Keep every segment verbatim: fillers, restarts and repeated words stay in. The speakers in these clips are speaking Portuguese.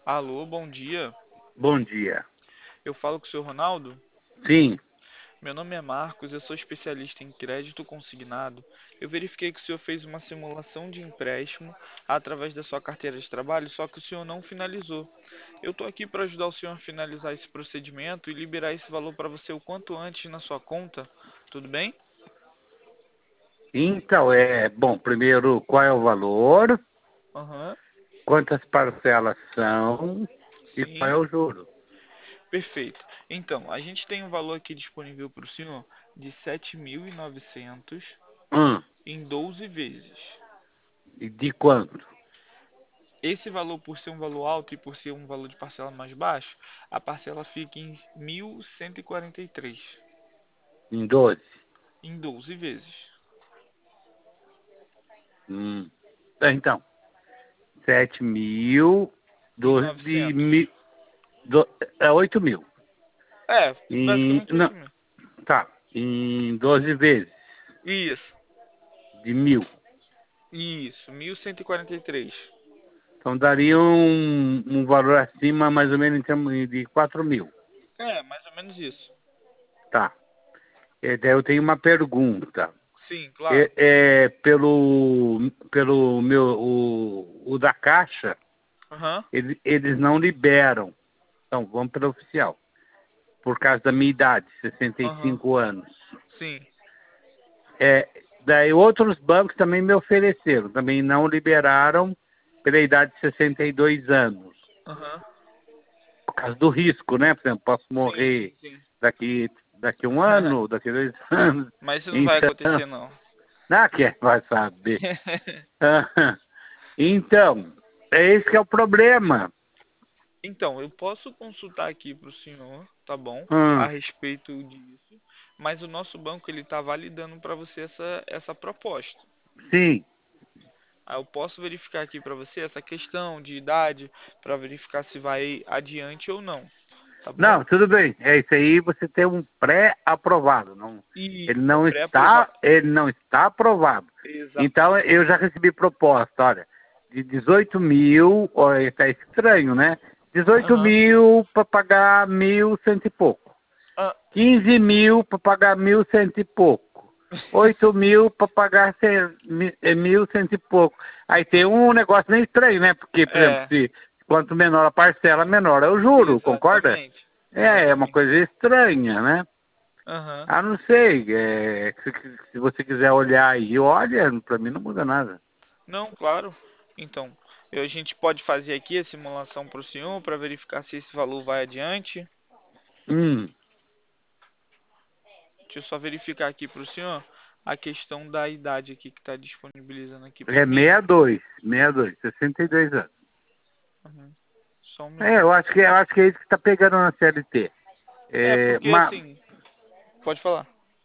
Alô, bom dia. Bom dia. Eu falo com o senhor Ronaldo. Sim, Meu nome é Marcos, eu sou especialista em crédito consignado. Eu verifiquei que o senhor fez uma simulação de empréstimo através da sua carteira de trabalho, só que o senhor não finalizou. Eu estou aqui para ajudar o senhor a finalizar esse procedimento e liberar esse valor para você o quanto antes na sua conta. Tudo bem? então é bom. Primeiro, qual é o valor, Aham, quantas parcelas são e qual sim. é o juro? Perfeito. Então, a gente tem um valor aqui disponível para o senhor de sete mil e novecentos Hum, em doze vezes. e de quanto? Esse valor, por ser um valor alto e por ser um valor de parcela mais baixo, a parcela fica em mil cento e e quarenta e três Em doze. em doze vezes. Hum. Tá, então, sete mil, E doze de novecentos. mil, do, é oito mil. É, Em, basicamente não, oito mil. tá, em doze vezes Isso, de mil. isso, mil cento e e quarenta e três. Então daria um, um valor acima, mais ou menos, em termos de quatro mil. É, mais ou menos isso. Tá. É, daí eu tenho uma pergunta. Sim, claro. É, é, pelo, pelo meu, o, o da Caixa, Aham, ele- eles não liberam. Então, vamos pelo oficial. Por causa da minha idade, sessenta e aham, cinco anos. sim, É, daí outros bancos também me ofereceram, também não liberaram pela idade de sessenta e dois anos. aham. Por causa do risco, né? Por exemplo, posso Sim, morrer sim, sim. daqui, daqui um ano, daqui dois anos. Mas isso não vai Então, acontecer, não. não quer vai saber. Então, é esse que é o problema. Então, eu posso consultar aqui para o senhor, tá bom, a Hum, respeito disso, mas o nosso banco ele está validando para você essa, essa proposta. sim. Aí eu posso verificar aqui para você essa questão de idade, para verificar se vai adiante ou não, tá bom? Não, tudo bem. É isso aí, você tem um pré-aprovado. Não, E ele é não está, pré-aprovado. ele não está aprovado. Então, Exatamente. eu já recebi proposta, olha, de dezoito mil, olha, está estranho, né? Dezoito Aham. mil para pagar mil cento e pouco. Ah. Quinze mil para pagar mil cento e pouco. Oito mil para pagar cem- mi- eh, mil cento e pouco. Aí tem um negócio meio estranho, né? Porque, por exemplo, É, se quanto menor a parcela, menor é o juro, concorda? exatamente. É, é uma Exatamente. coisa estranha, né? Aham. Ah, não sei. É, se, se você quiser olhar aí, olha, para mim não muda nada. Não, claro. Então, eu- a gente pode fazer aqui a simulação para o senhor para verificar se esse valor vai adiante. Hum, Deixa eu só verificar aqui para o senhor a questão da idade aqui que está disponibilizando aqui para é mim. sessenta e dois, sessenta e dois, sessenta e dois anos. Uhum. Só um É, eu minuto. acho que, eu acho que é isso que está pegando na C L T. É, É, porque mas, assim, pode falar.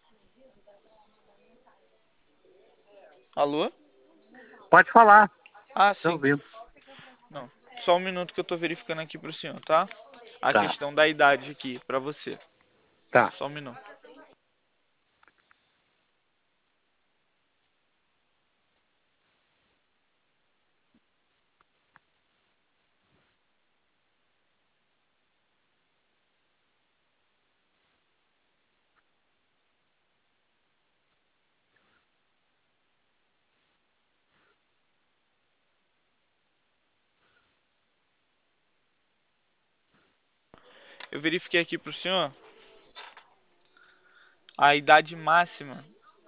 Alô? pode falar, Ah, estou sim. ouvindo. Não. Só um minuto que eu tô verificando aqui pro senhor, tá? A Tá, questão da idade aqui pra você. tá. Só um minuto. Eu verifiquei aqui pro senhor a idade máxima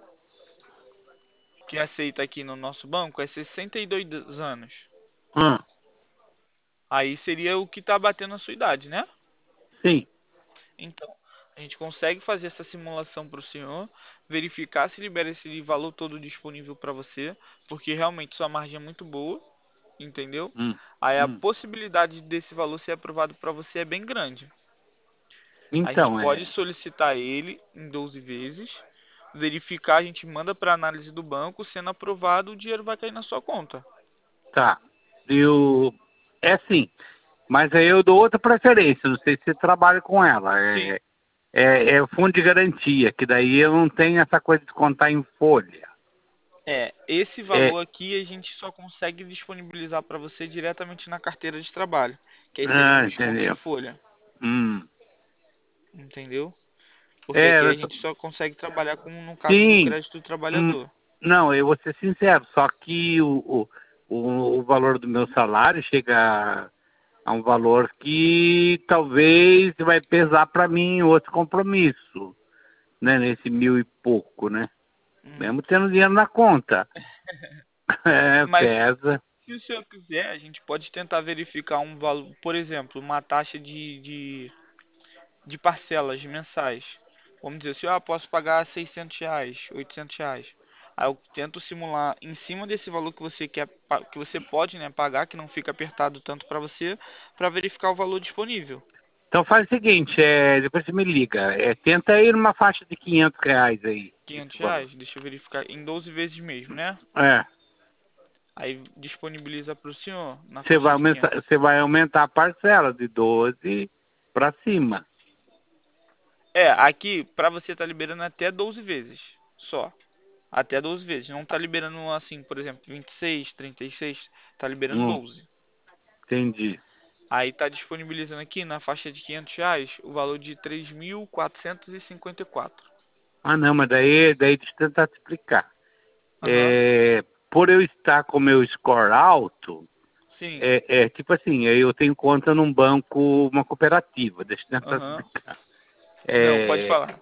que aceita aqui no nosso banco é sessenta e dois anos. Hum, Aí seria o que tá batendo a sua idade, né? sim, Então, a gente consegue fazer essa simulação para o senhor, verificar se libera esse valor todo disponível para você, porque realmente sua margem é muito boa, entendeu? hum, Aí a hum. possibilidade desse valor ser aprovado para você é bem grande. A gente Então, pode é, solicitar ele em doze vezes, verificar, a gente manda para análise do banco, sendo aprovado, o dinheiro vai cair na sua conta. tá. Eu, é sim, mas aí eu dou outra preferência, não sei se você trabalha com ela. Sim. É, é, é o fundo de garantia, que daí eu não tenho essa coisa de contar em folha. É, esse É, valor aqui a gente só consegue disponibilizar para você diretamente na carteira de trabalho, que aí seria um ah, desconto em entendeu. folha, Hum. entendeu? Porque É, aqui a eu tô- gente só consegue trabalhar com, no caso do sim. crédito do Hum, trabalhador. não, eu vou ser sincero, só que o, o, o, o valor do meu salário chega a, a um valor que talvez vai pesar para mim em outro compromisso, né? Nesse mil e pouco, né? Hum. Mesmo tendo dinheiro na conta. É, Mas pesa. se o senhor quiser, a gente pode tentar verificar um valor, por exemplo, uma taxa de, de, de parcelas mensais. Vamos dizer assim, ah, posso pagar seiscentos reais, oitocentos reais. Aí eu tento simular em cima desse valor que você quer, pa- que você pode, né, pagar, que não fica apertado tanto para você, para verificar o valor disponível. Então faz o seguinte, é, depois você me liga. É, tenta ir numa faixa de quinhentos reais aí, esse quinhentos valor. reais, deixa eu verificar, em doze vezes mesmo, né? É, Aí disponibiliza para o senhor na você faixa vai de aumentar, quinhentos. você vai aumentar a parcela de doze para cima. É, aqui pra você tá liberando até doze vezes, só. Até doze vezes. Não tá liberando assim, por exemplo, vinte e seis, trinta e seis, tá liberando Hum, doze. entendi. Aí tá disponibilizando aqui na faixa de quinhentos reais o valor de três mil quatrocentos e cinquenta e quatro. Ah, não, mas daí, daí deixa eu tentar te explicar. Aham, É, por eu estar com meu score alto, sim, é, é tipo assim, eu tenho conta num banco, uma cooperativa, deixa eu tentar aham. explicar. Não, pode É, falar.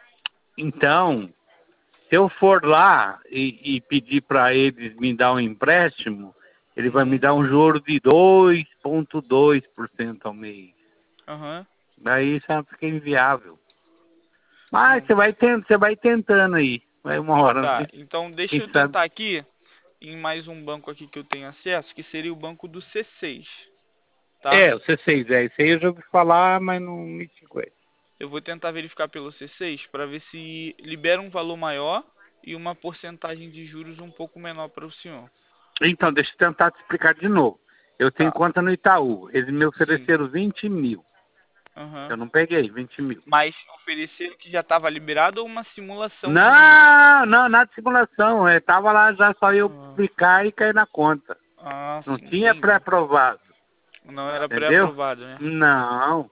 então, se eu for lá e, e pedir para eles me dar um empréstimo, ele vai me Uhum, dar um juro de dois vírgula dois por cento ao mês. aham. Daí já fica inviável. Mas Não, você vai, tent, você vai tentando aí. Vai uma hora, não tá. sei. Então deixa Quem eu sabe. tentar aqui em mais um banco aqui que eu tenho acesso, que seria o banco do C seis, tá? É, o C seis, é. Isso aí eu já ouvi falar, mas não me com ele. Eu vou tentar verificar pelo C seis para ver se libera um valor maior e uma porcentagem de juros um pouco menor para o senhor. Então, deixa eu tentar te explicar de novo. Eu tenho Tá, conta no Itaú. Eles me sim. ofereceram vinte mil. Aham. Eu não peguei vinte mil. Mas ofereceram que já estava liberado ou uma simulação de juros? Não, não, nada de simulação. Eu tava lá já só eu Ah, publicar e cair na conta. ah, Não sim, tinha entendi. pré-aprovado, Não era entendeu? pré-aprovado, né? Não.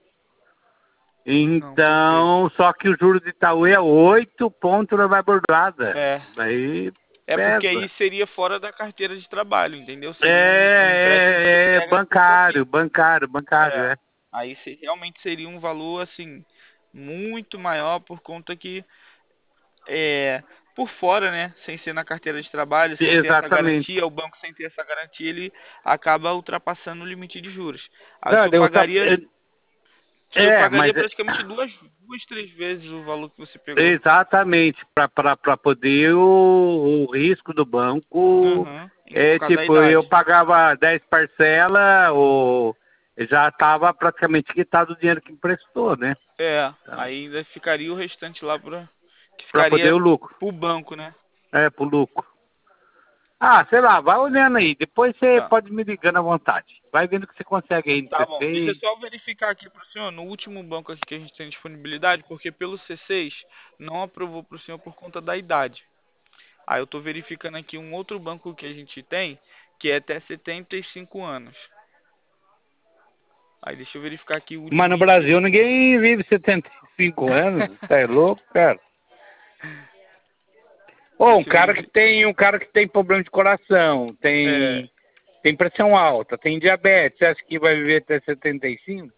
Não, perfeito. Então, só que o juro de Itaú é oito pontos na bordoada. É, Daí é porque aí pesa. seria fora da carteira de trabalho, entendeu? É, Seria um, um empréstimo que você é, é pega por sua bancário, vida. bancário, bancário, É. é. Aí se- realmente seria um valor assim muito maior por conta que é, por fora, né, sem ser na carteira de trabalho, sem ter essa Exatamente. garantia, o banco sem ter essa garantia, ele acaba ultrapassando o limite de juros. Aí o Não, senhor deu, tá- pagaria, o senhor é, pagaria mas é- praticamente duas, duas, três vezes o valor que você pegou. exatamente, para poder o, o risco do banco Uhum. é Por causa da tipo, eu idade. pagava dez parcelas, ou já estava praticamente quitado o dinheiro que emprestou, né? É, Então, aí ainda ficaria o restante lá para que para poder ficaria o lucro, pro banco, né? é, pro lucro. Ah, sei lá, vai olhando aí, depois você Tá. pode me ligando à vontade. Vai vendo o que você consegue aí no Tá bom. Deixa eu C seis. só verificar aqui pro senhor, no último banco aqui que a gente tem disponibilidade, porque pelo C seis não aprovou pro senhor por conta da idade. Aí eu tô verificando aqui um outro banco que a gente tem, que é até setenta e cinco anos. Aí deixa eu verificar aqui o Mas no limite. Brasil ninguém vive setenta e cinco anos, tá é louco, cara? Ou um Deixa eu cara que verificar. tem, um cara que tem problema de coração, É, tem, tem pressão alta, tem diabetes, você acha que vai viver até setenta e cinco?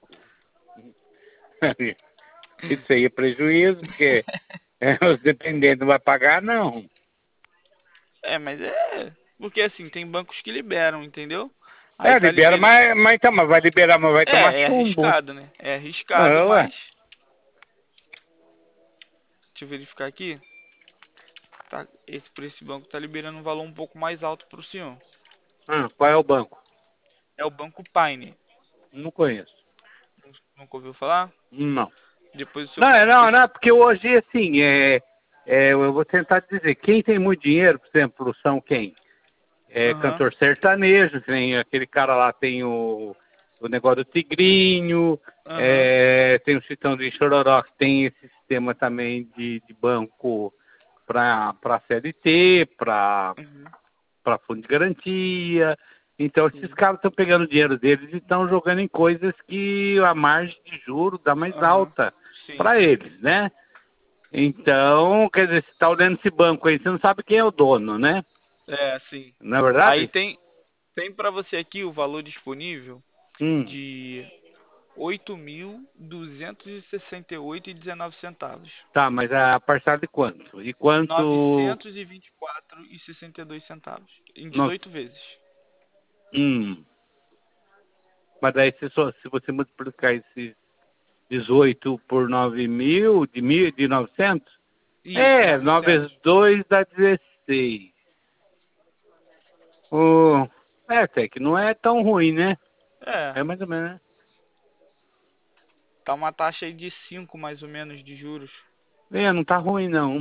Isso aí é prejuízo, porque é, os dependentes não vai pagar, não. é, mas é. Porque assim, tem bancos que liberam, entendeu? Aí É, tá libera, liberando. mas, mas, então, mas vai liberar, mas vai tomar É, é chumbo. arriscado, né? É arriscado, Ah, ué. mas. Deixa eu verificar aqui. Tá, esse, por esse banco tá liberando um valor um pouco mais alto pro senhor. Ah, qual é o banco? É o Banco Paine. Não conheço. Nunca ouviu falar? Não. Depois o senhor Não, é, pode não, pesquisar. não, porque hoje, assim, é, é, eu vou tentar dizer, quem tem muito dinheiro, por exemplo, são quem? É Aham, cantor sertanejo, tem aquele cara lá, tem o, o negócio do Tigrinho, aham. é, tem o Chitão de Chororó, que tem esse sistema também de, de banco, para C L T, para Uhum. para fundo de garantia. Então, esses Sim. caras estão pegando o dinheiro deles e estão jogando em coisas que a margem de juros dá mais Aham. alta Sim. para eles, né? Então, quer dizer, você está olhando esse banco aí, você não sabe quem é o dono, né? É, sim. Não é Aí verdade? tem, tem para você aqui o valor disponível Hum, de oito mil duzentos e sessenta e oito e dezenove centavos. tá, mas a parcela de quanto? E quanto... Novecentos e vinte e quatro e sessenta e dois centavos. Em No, dezoito vezes. hum, mas daí se, só, se você multiplicar esses dezoito por nove mil, de, mil, de novecentos, Isso, é, nove vezes novecentos. dois dá dezesseis. Oh, é, até que não é tão ruim, né? É, É mais ou menos, né? tá uma taxa aí de cinco mais ou menos de juros. É, não tá ruim, não.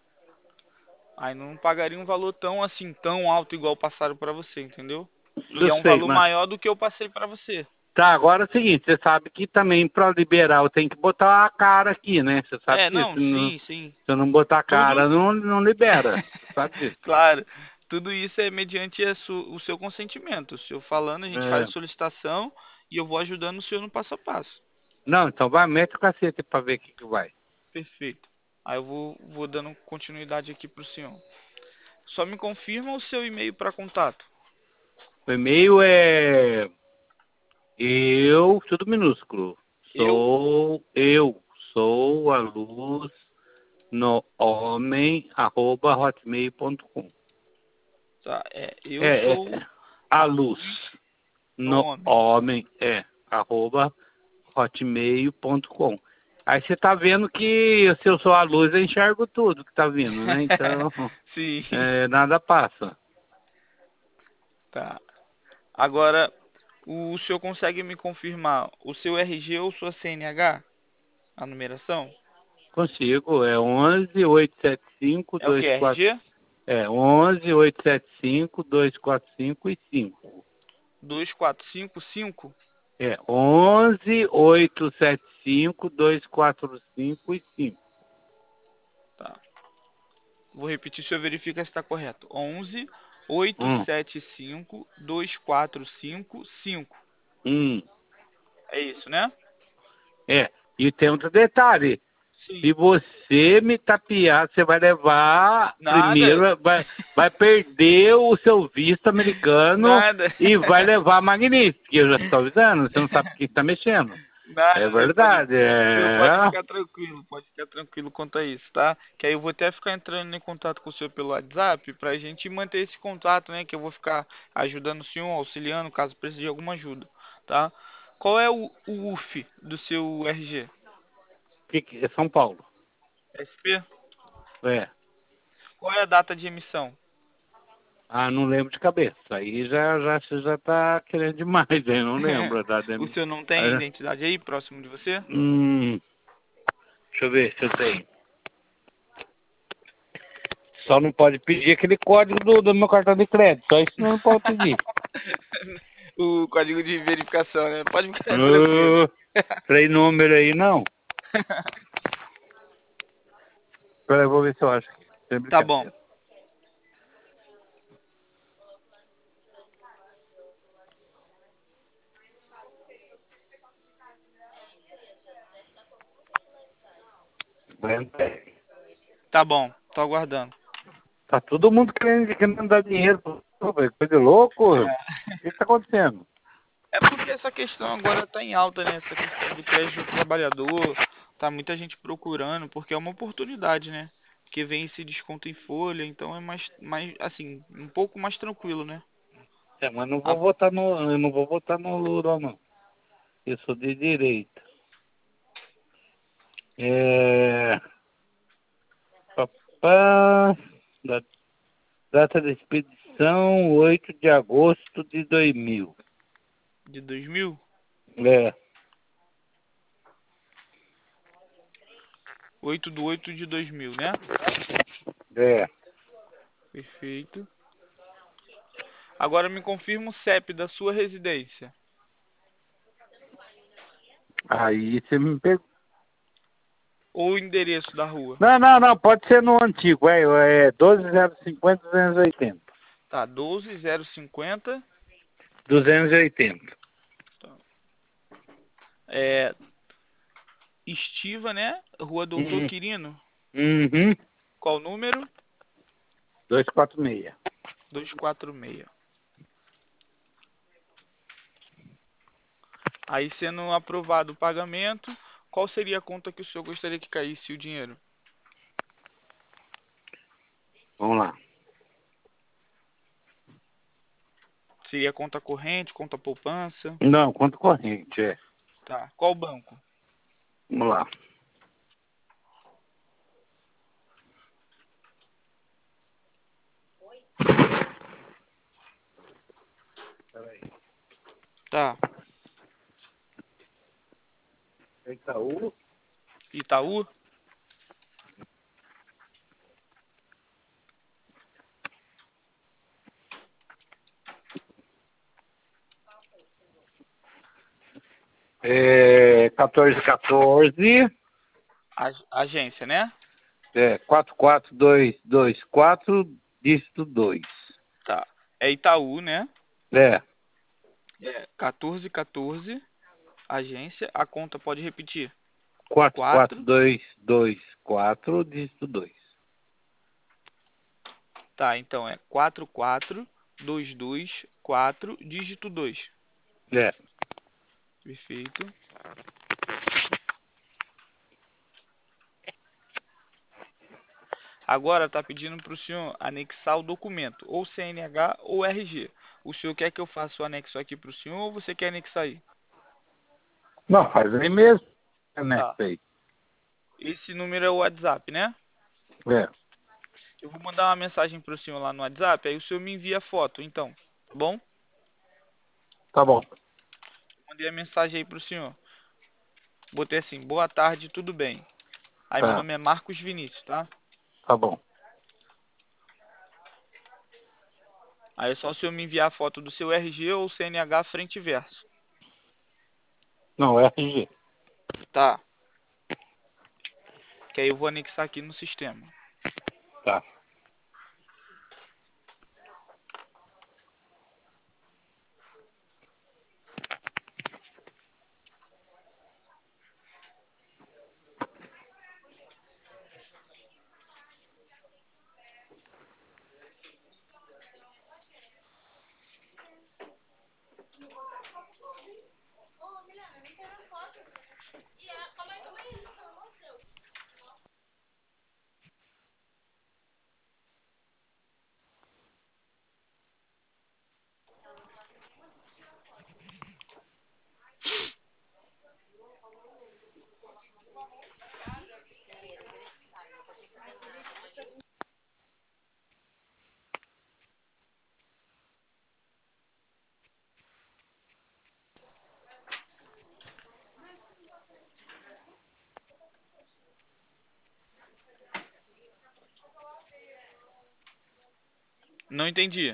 Aí não pagaria um valor tão assim, tão alto igual passaram pra você, entendeu? E Eu é um sei, valor mas... maior do que eu passei pra você. Tá, agora é o seguinte, você sabe que também para liberal tem que botar a cara aqui, né? Você sabe É, disso. não, Se não, sim, sim. se eu não botar a cara, Tudo, não, não libera. Você sabe disso. claro, tudo isso é mediante a su- o seu consentimento. O senhor falando, a gente faz É. a solicitação e eu vou ajudando o senhor no passo a passo. Não, então vai, mete o cacete pra ver o que, que vai. Perfeito. Aí eu vou, vou dando continuidade aqui pro senhor. Só me confirma o seu e-mail para contato. O e-mail é eu, tudo minúsculo. Eu, Sou eu, sou a luz no homem, arroba hotmail ponto com. tá, é, eu É, é, sou a a luz luz no no homem. homem, é, arroba hotmail ponto com. Aí você tá vendo que se eu sou a luz, eu enxergo tudo que tá vindo, né? Então, Sim. é, nada passa. Tá. Agora, o senhor consegue me confirmar o seu R G ou sua C N H? A numeração? Consigo, é onze oito sete cinco É o que? dois quatro, R G? é onze oito sete cinco dois quatro cinco e cinco. dois quatro cinco cinco? É onze oito sete cinco dois quatro cinco e cinco. Tá. Vou repetir se eu verificar se está correto. onze oito Hum, sete cinco dois quatro cinco cinco. hum, É isso, né? é. E tem outro detalhe. Sim. Se você me tapear, você vai levar Nada. primeiro, vai, vai perder o seu visto americano Nada. e vai levar a Magnífica. Eu já estou avisando, você não sabe quem está mexendo. É Nada, senhor pode, verdade, senhor pode é. ficar tranquilo, pode ficar tranquilo quanto a isso, tá? Que aí eu vou até ficar entrando em contato com o senhor pelo WhatsApp pra gente manter esse contato, né? Que eu vou ficar ajudando o senhor, auxiliando, caso precise de alguma ajuda, tá? Qual é o, o U F do seu R G? Que, que- é São Paulo. S P? É. Qual é a data de emissão? Ah, não lembro de cabeça. Aí já, já, você já tá querendo demais, aí não lembro a data. O senhor não tem a Ah, identidade aí próximo de você? hum, deixa eu ver se eu tenho. Só não pode pedir aquele código do, do meu cartão de crédito. Só isso não pode pedir. O código de verificação, né? Pode ficar tranquilo. Uh, três número aí, não. Peraí, eu vou ver se eu acho aqui. Sem Tá bom. brincadeira. Aguenta aí. Tá bom. Tô aguardando. Tá todo mundo querendo, querendo dar dinheiro. Pô, velho, coisa de louco. O que que tá acontecendo? É porque essa questão agora tá em alta, né? Essa questão do crédito do trabalhador. Tá muita gente procurando, porque é uma oportunidade, né? Porque vem esse desconto em folha, então é mais, mais assim, um pouco mais tranquilo, né? É, mas não A- vou votar no. Eu não vou votar no Lula, não. Eu sou de direita. É. Papá. Da- Data da expedição oito de agosto de dois mil. de dois mil? É, oito de oito de dois mil, né? é. Perfeito. Agora me confirma o C E P da sua residência. Aí você me pegou. Ou o endereço da rua? Não, não, não, pode ser no antigo, é, é doze zero cinquenta duzentos e oitenta. Tá, doze zero cinquenta. duzentos e oitenta. É, Estiva, né? Rua Doutor Uhum. Quirino. Uhum. Qual o número? duzentos e quarenta e seis. duzentos e quarenta e seis. Aí, sendo aprovado o pagamento, qual seria a conta que o senhor gostaria que caísse o dinheiro? Vamos lá. Seria conta corrente, conta poupança? Não, conta corrente, é. Tá. Qual banco? Vamos lá. Peraí. Tá. Itaú. Itaú? É, quatorze quatorze. A- agência, né? É, quatro quatro dois dois quatro, dígito dois. Tá. É Itaú, né? É, É. quatorze quatorze, agência. A conta pode repetir. quatro quatro Quatro. dois dois quatro, dígito dois. Tá, então é quatro quatro dois dois quatro, dígito dois. É. Perfeito. Agora está pedindo para o senhor anexar o documento, ou C N H ou R G. O senhor quer que eu faça o anexo aqui para o senhor ou você quer anexar aí? Não, faz aí mesmo. Né, Tá. sei. Esse número é o WhatsApp, né? É, Eu vou mandar uma mensagem para o senhor lá no WhatsApp, aí o senhor me envia a foto, então. Tá bom? tá bom. Mandei a mensagem aí para o senhor. Botei assim, boa tarde, tudo bem. Aí meu Tá, nome é Marcos Vinícius, tá? tá bom. Aí é só o senhor me enviar a foto do seu R G ou C N H frente e verso. Não, R G. Tá. Que aí eu vou anexar aqui no sistema. Tá. Não entendi.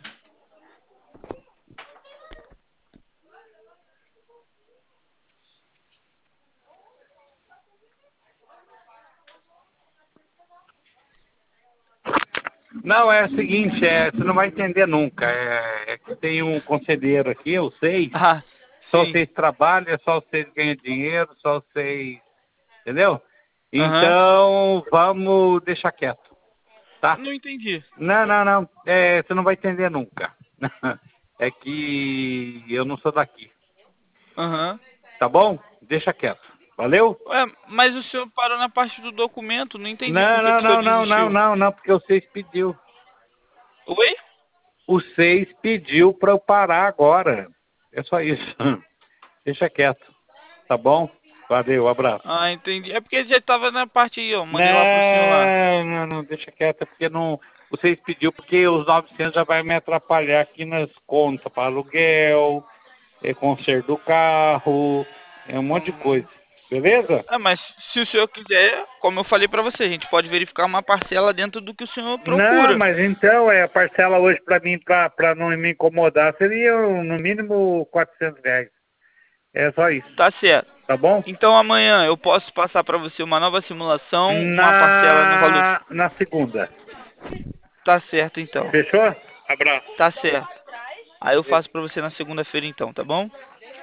Não, é o seguinte, é, você não vai entender nunca. É, é que tem um conselheiro aqui, eu sei. Ah, Só sim. vocês trabalham, só vocês ganham dinheiro, só vocês. Entendeu? Aham. Então, vamos deixar quieto, tá? Não entendi. Não, não, não. É, você não vai entender nunca. É que eu não sou daqui. Aham. Tá bom? Deixa quieto. Valeu? Ué, mas o senhor parou na parte do documento, não entendi por Não, que, não, que o senhor não, não, não, desistiu. não, não, porque o seis pediu. Oi? O seis pediu para eu parar agora. É só isso. Deixa quieto. Tá bom? Valeu, abraço. Ah, entendi. É porque já tava na parte aí, ó. Mandei lá pro senhor lá. Não, não, não, deixa quieto, porque não. Vocês pediu porque os novecentos já vai me atrapalhar aqui nas contas para aluguel, é, conserto do carro, é um monte de Hum. coisa. Beleza? Ah, mas se o senhor quiser, como eu falei pra você, a gente pode verificar uma parcela dentro do que o senhor Não, procura. mas então é a parcela hoje para mim, para não me incomodar, seria no mínimo quatrocentos reais. É só isso. Tá certo. Tá bom? Então amanhã eu posso passar para você uma nova simulação, uma parcela no valor. Na, na segunda. Tá certo então. Fechou? Abraço. Tá certo. Aí eu faço para você na segunda-feira então, tá bom?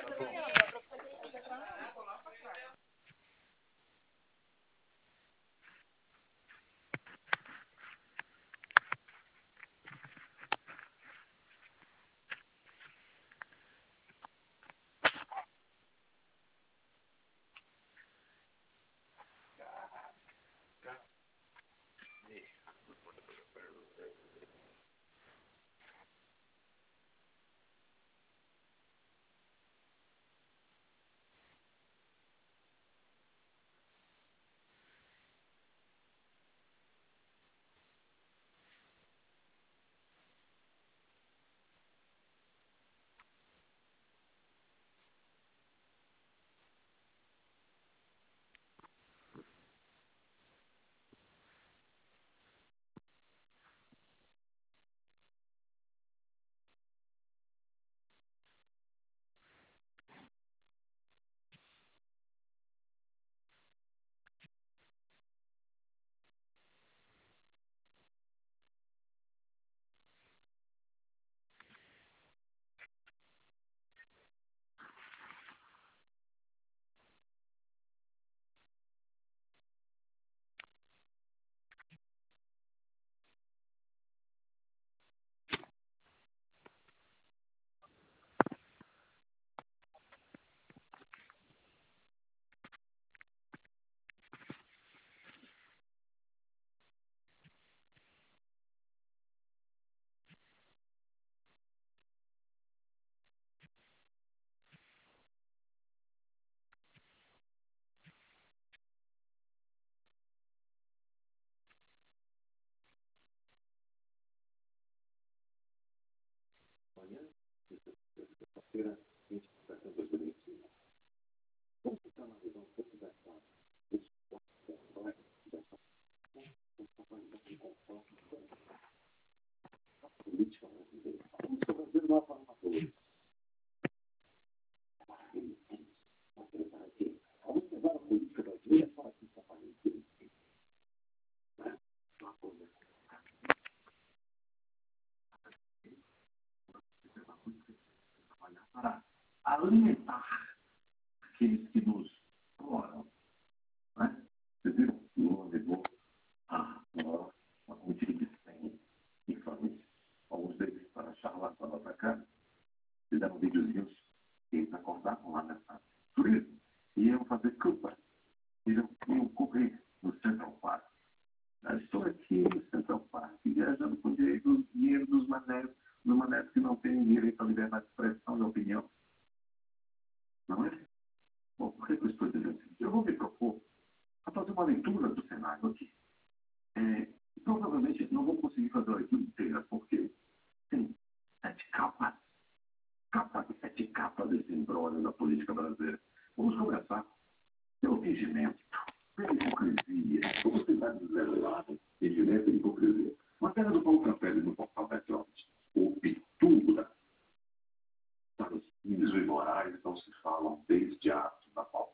Para alimentar aqueles que nos exploram, né? Você viu que o homem levou a uma, uma quantia de cem infames, alguns deles para charlatão para cá, fizeram videozinhos e eles acordavam lá nessa turismo e iam fazer culpa, iam, iam correr no Central Park. Eu estou aqui no Central Park viajando com direito dinheiro dos manés, dos manés que não têm direito à liberdade de expressão e opinião, não é? Bom, por que eu estou dizendo isso? Eu vou me propor a fazer uma leitura do cenário aqui. É, provavelmente não vou conseguir fazer a leitura inteira, porque tem sete capas, capa de sete capas desse embrólio da política brasileira. Vamos começar pelo fingimento, pela hipocrisia, publicidade zelada, fingimento e hipocrisia. Matéria do Paulo Campelli no portal Petrópolis. O Pitura, patrocínios e morais não se falam desde atos da pauta.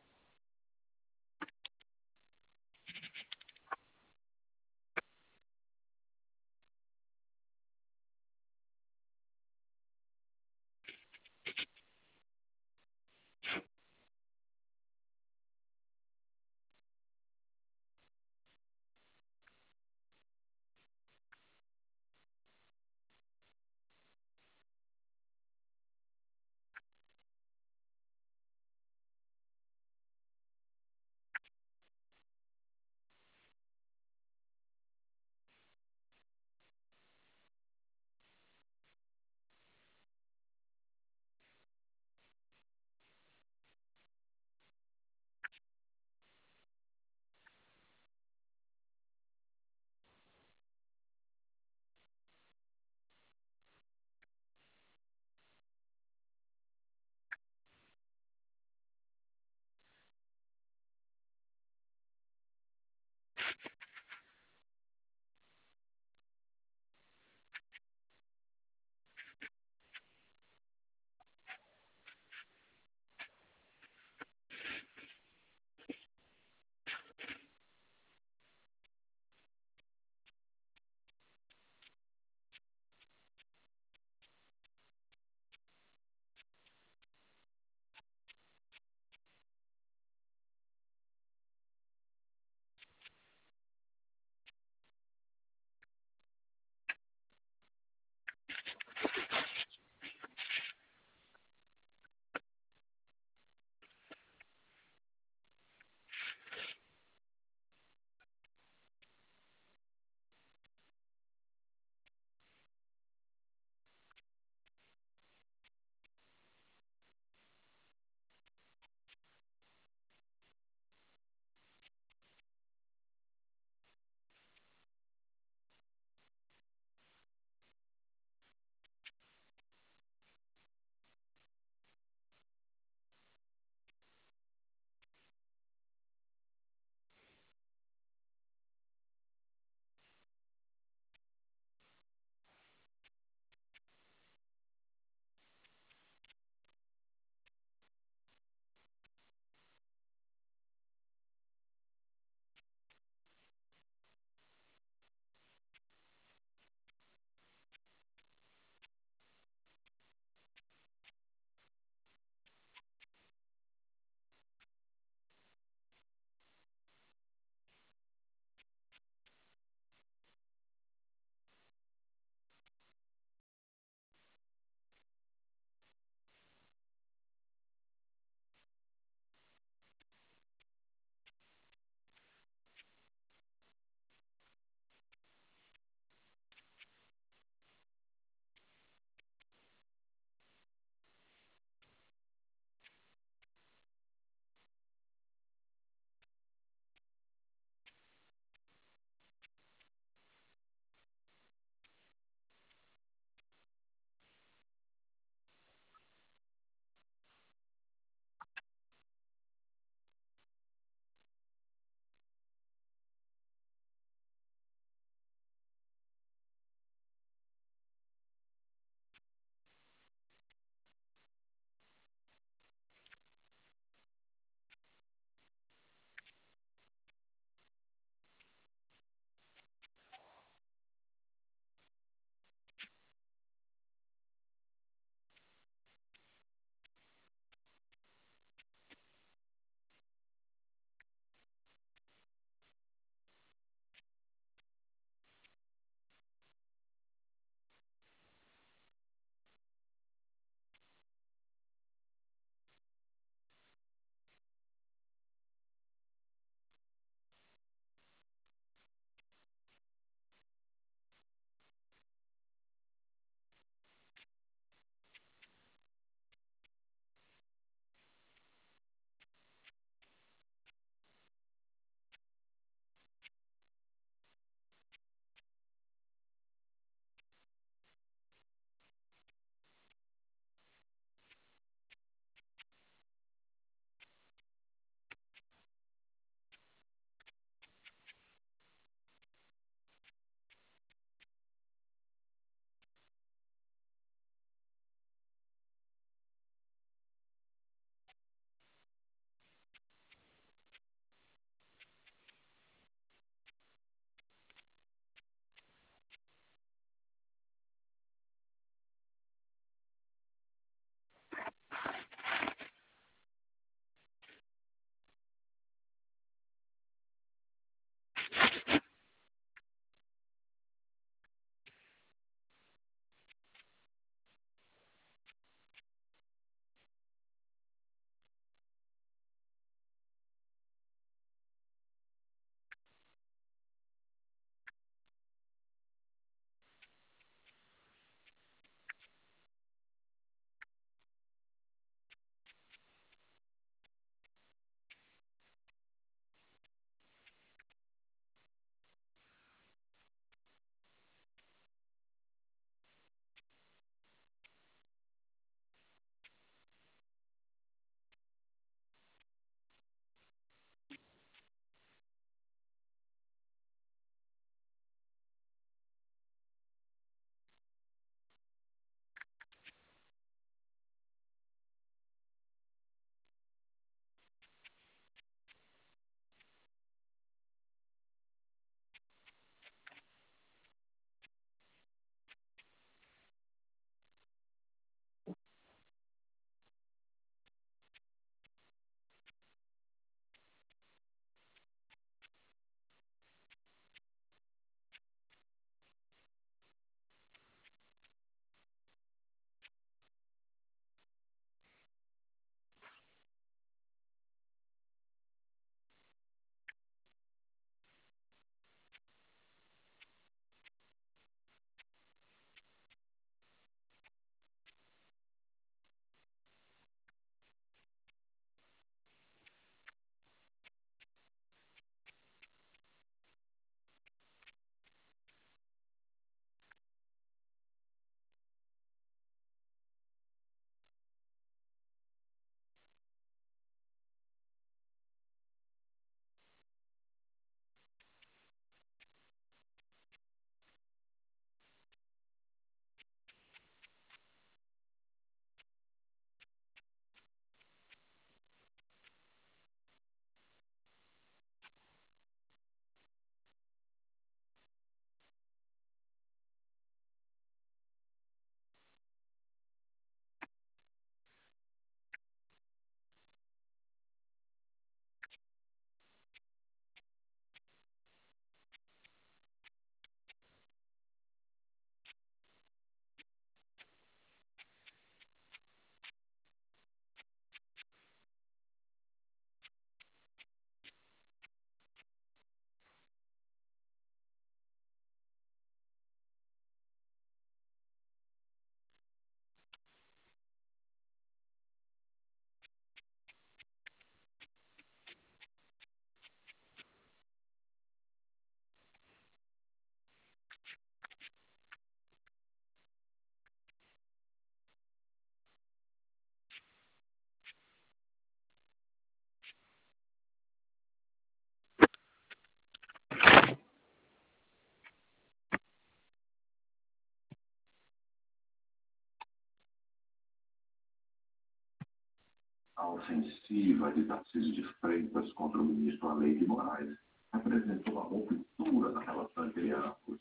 A ofensiva de Tarcísio de Freitas contra o ministro Alei de Moraes representou uma ruptura na relação entre ambos.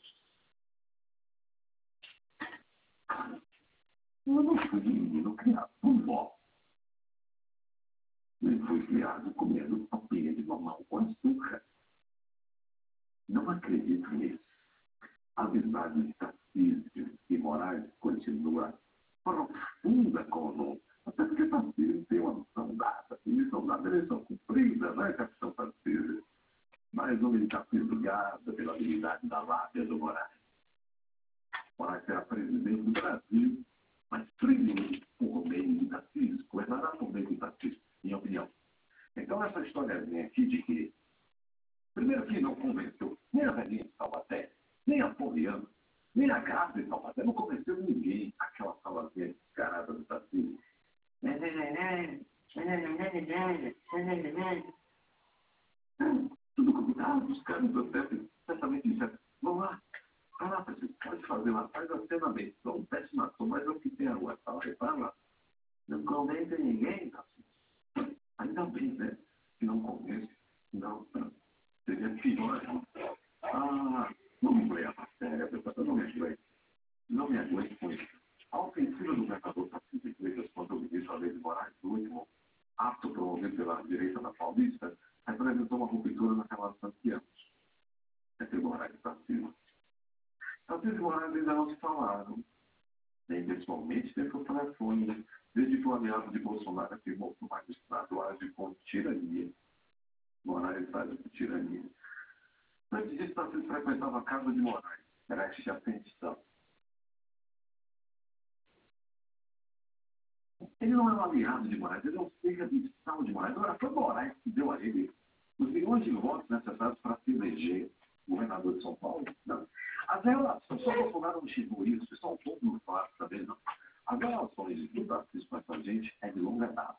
Eu não fui menino criado por vó. Nem fui criado comendo papinha de mamão com açúcar. Não acredito nisso. A amizade de Tarcísio e Moraes continua profunda como até porque Tarcísio tem uma missão dada. E missão dada é missão cumprida, não é, capitão Tarcísio? Mas o ele está fisgado pela habilidade da lábia do Moraes. Moraes será presidente do Brasil, mas primeiro por meio de Tarcísio, governará por meio de Tarcísio, minha opinião. Então essa historiazinha aqui de que, primeiro que não convenceu nem a velhinha de Taubaté, nem a Poliana, nem a Graça de Taubaté, não convenceu ninguém, aquela falazinha descarada do Tarcísio. Tudo combinado, os caras do hotel certamente disseram, vamos lá, vai lá, você pode fazer lá, faz a cena bem, dá um teste na sua, mas é o que tem agora, tá lá, vai lá. Não convence ninguém, Tarcísio. Ainda bem, né, que não convence, não, seria pior. Ah, vamos ler a matéria, pessoal, eu não me aguento, não me aguento com isso. A ofensiva do governador Tarcísio de Freitas contra o ministro Alei de Moraes, o último ato promovido pela direita da Paulista, representou uma ruptura na relação de ambos, entre Moraes e Tarcísio. Tarcísio e Moraes ainda não se falaram, nem pessoalmente, nem por telefone, desde que o aliado de Bolsonaro afirmou que o magistrado age com tirania. Moraes age com tirania. Antes disso, Tarcísio frequentava a casa de Moraes. Preste atenção. Ele não é um aliado de Moraes, ele é um serviçal de Moraes. Agora, foi Moraes que deu a ele os milhões de votos necessários para se eleger governador de São Paulo? Não. As relações, só Bolsonaro não chegou isso, isso é um pouco no fato, também não. As relações do Tarcísio com essa gente é de longa data.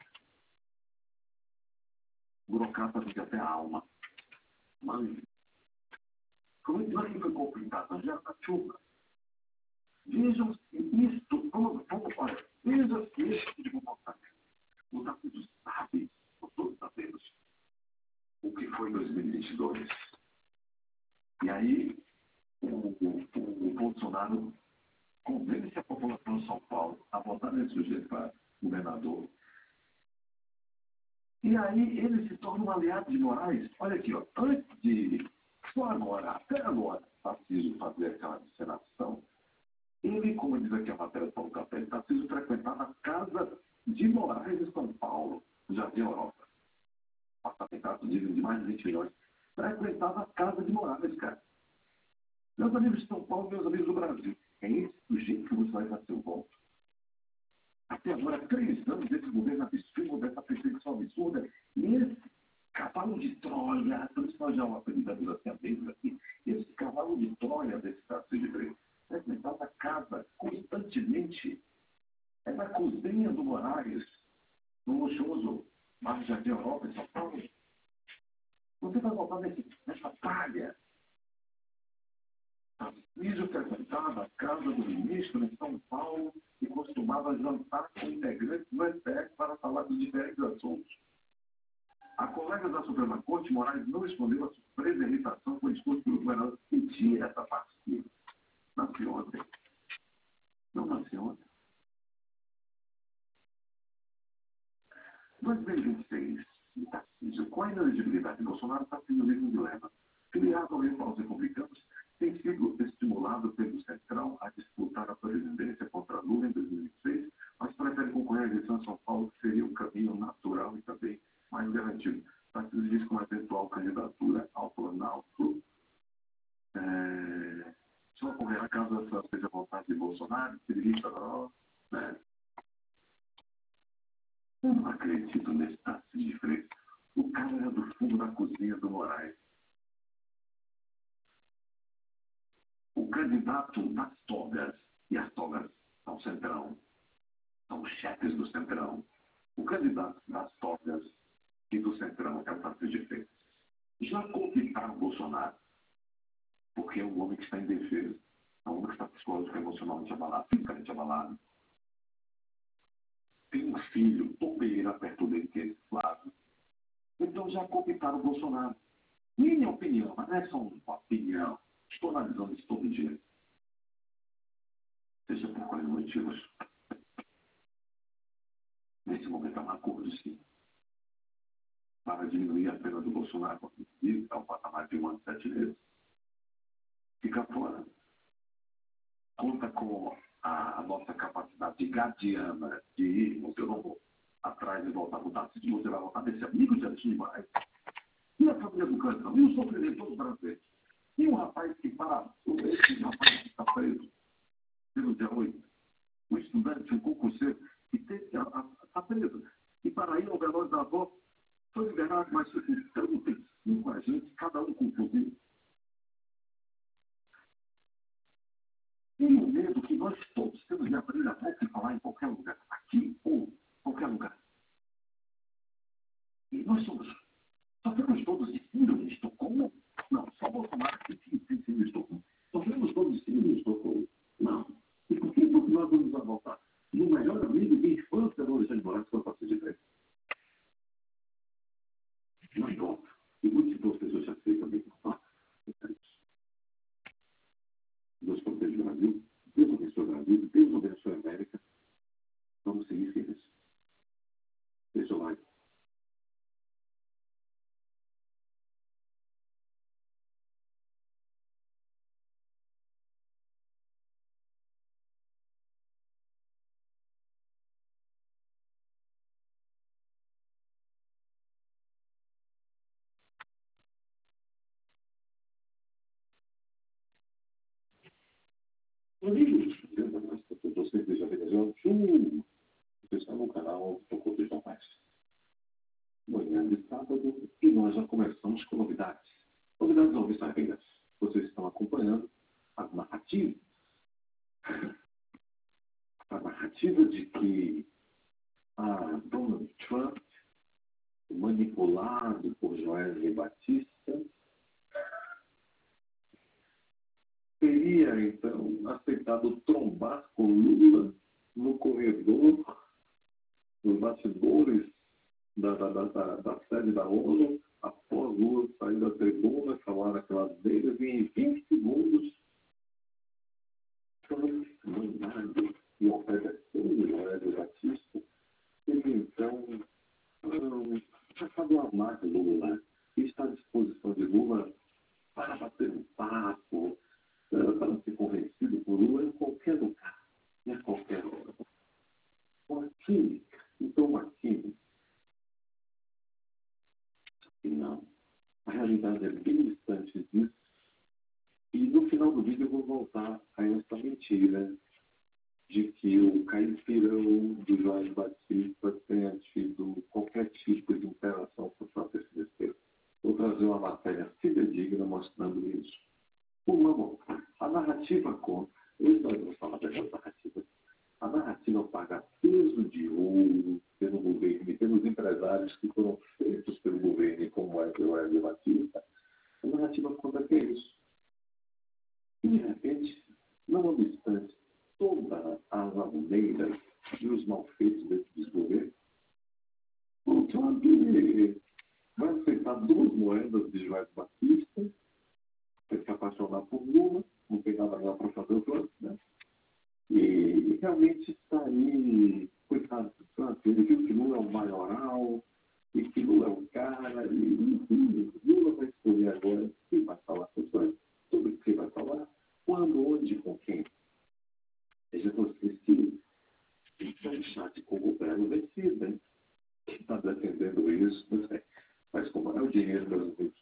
Burocrata fica até a alma. Mas, como é que foi complicado? Já na chuva. Vejam se isto, vamos, vamos, olha, vejam se esse tipo de comportamento. O Tarcísio sabe, todos sabemos, o que foi dois mil e vinte e dois. E aí, o, o, o, o Bolsonaro convence a população de São Paulo a votar nesse sujeito para governador. E aí ele se torna um aliado de Moraes. Olha aqui, ó, antes de, só agora, até agora, Tarcísio fazer aquela encenação, ele, como diz aqui a matéria do Paulo Capelli, Tarcísio frequentava a casa de Moraes em São Paulo, no Jardim Europa. Apartamento de mais de vinte milhões. Frequentava a casa de Moraes, cara. Meus amigos de São Paulo, meus amigos do Brasil, é esse o jeito que você vai fazer o voto. Até agora, três anos desse governo absurdo, dessa perseguição absurda, e esse cavalo de Troia, por isso nós já uma apelidadura assim, a mesma aqui, esse cavalo de Troia desse Tarcísio de Freitas, frequentava a casa constantemente. É na cozinha do Moraes, no luxuoso Bar Jardim Europa, em São Paulo. Você vai voltar nesse, nessa palha. Tarcísio frequentava a casa do ministro em São Paulo e costumava jantar com integrantes do S T F para falar de diferentes assuntos. A colega da Suprema Corte, Moraes, não escondeu a surpresa irritação com o discurso do governador que pedia essa partida. Nasceu ontem. Não nasceu ontem. dois mil e vinte e seis, Tarcísio, com a inelegibilidade de Bolsonaro, Tarcísio vive um dilema. Criado ao meio aos republicanos, tem sido estimulado pelo Centrão a disputar a presidência contra Lula em dois mil e vinte e seis, mas prefere concorrer à eleição em São Paulo, que seria um caminho natural e também mais garantido. Tarcísio diz que uma eventual candidatura ao Planalto é, só ocorrerá caso essa seja a vontade de Bolsonaro, que ele diz, né? Eu não acredito nesse Tarcísio de Freitas. O cara é do fundo da cozinha do Moraes. O candidato das togas, e as togas são Centrão, são os chefes do Centrão. O candidato das togas e do Centrão é o Tarcísio de Freitas. Já conquistaram o Bolsonaro, porque é um homem que está em defesa, é um homem que está psicológico, emocionalmente abalado, fisicamente abalado. Tem um filho topeira perto dele, já cooptaram o Bolsonaro. Minha opinião, mas não é só uma opinião. Estou analisando isso todo dia. Seja por quais motivos. Nesse momento é um acordo, sim, para diminuir a pena do Bolsonaro, porque ao patamar de um ano e sete meses. Fica fora. Conta com a, a nossa capacidade de guardiana de ir, você não vou atrás e voltar a votar. Se você vai votar desse amigo de Alexandre Moraes. E a família do Cantão? E o sofrimento todo brasileiro? E um rapaz que para, esse rapaz que está preso pelo dia oito, um estudante, um concurseiro, que teve que estar preso. E para ir ao velório da avó, foi liberado, mas então tem cinco agentes, cada um com um poder. Tem um medo que nós todos temos de abrir a boca e falar em qualquer lugar, aqui ou em qualquer lugar. E nós somos, sofremos todos de síndrome de Estocolmo? Não, só Bolsonaro que tem síndrome de Estocolmo. Sofremos todos de síndrome de Estocolmo? Não. E por que nós vamos voltar? No melhor amigo de infância do Alexandre Moraes, que eu faço de frente. Não importa. E muitos de vocês eu já sei também que não. Deus protege o Brasil, Deus abençoe o Brasil, Deus abençoe a América. Vamos seguir firmes. Deixa o like. Amigos, você que já viajou, você está no canal Tocou Feijão Mais. Manhã de sábado e nós já começamos com novidades. Novidades não saídas. Vocês estão acompanhando a narrativa. A narrativa de que a Donald Trump, manipulado por Joesley Batista, teria então aceitado trombar com Lula no corredor, nos bastidores da, da, da, da sede da ONU, após Lula sair da tribuna, falar aquelas dele, e em vinte segundos, Trump, mandado e obedecendo Joesley Batista, ele então um, acabou a marca do Lula e está à disposição de Lula para bater um papo, para ser convencido por Lula em qualquer lugar, e a qualquer hora. Uma química, então uma química. E não, a realidade é bem distante disso. E no final do vídeo eu vou voltar a essa mentira de que o caipirão do Jorge Batista tenha tido qualquer tipo de interação com o próprio F D C. Vou trazer uma matéria fidedigna mostrando isso. Por favor, a narrativa conta. Hoje nós vamos falar dessa narrativa. A narrativa paga peso de ouro pelo governo e pelos empresários que foram feitos pelo governo, como é o Joesley Batista. A narrativa conta que é isso. E, de repente, não obstante todas as maneiras e os malfeitos desse desgoverno, o Trump vai aceitar duas moedas de Joesley Batista, vai se apaixonar por Lula, não tem nada lá para fazer o Trump, né? E realmente está aí, coitado do Trump, ele viu que Lula é o maioral, e que Lula é o cara, e enfim, Lula vai escolher agora quem vai falar com o Trump, sobre o que vai falar, quando, onde, com quem. Veja vocês que isso é um chat com o governo vencido, hein? Quem está defendendo isso, não sei. Mas como é o dinheiro das